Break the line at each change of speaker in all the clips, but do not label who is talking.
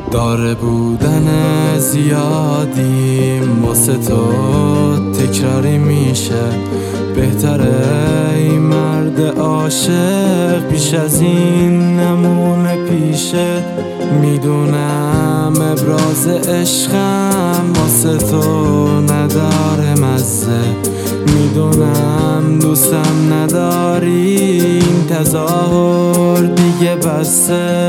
داره بودن زیادیم واسه تو تکراری میشه. بهتره این مرد عاشق بیش از این نمونه پیشه. میدونم ابراز عشقم واسه تو نداره مزه. میدونم دوستم نداری، این تظاهر دیگه بسه.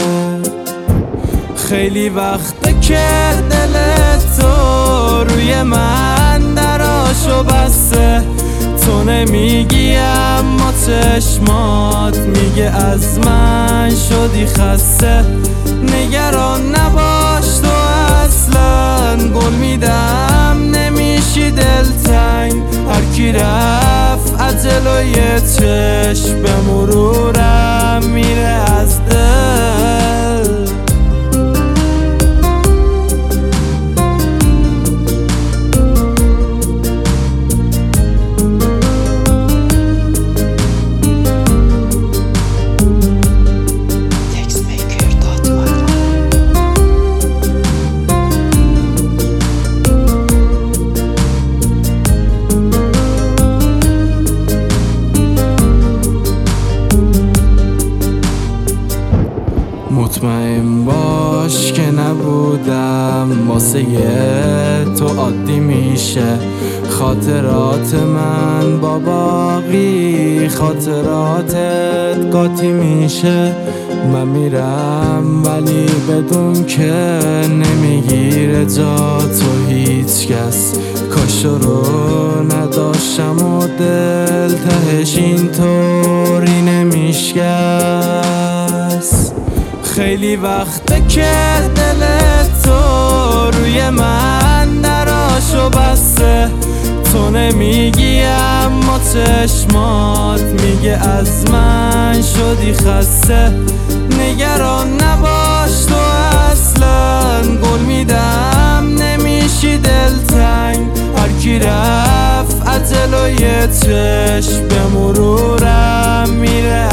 خیلی وقته که دل تو روی من دراشو بسته. تو نمیگی اما چشمات میگه از من شدی خسته. نگران نباش تو اصلا گل میدم نمیشی دلتنگ. هر کی رفت از جلوی چشم به مرورم میره از دل. مطمئن باش که نبودم واسه تو عادی میشه. خاطرات من با باقی خاطراتت قاطی میشه. من میرم ولی بدون که نمیگیره جا تو هیچ کس. کاش رو نداشتم و دل تهش اینطوری نمیشکست. خیلی وقته که دل تو روی من دراشو بسته. تو نمیگی اما چشمات میگه از من شدی خسته. نگران نباش تو اصلا گل میدم نمیشی دلتنگ. هر کی رفت از جلوی چشم به مرورم میره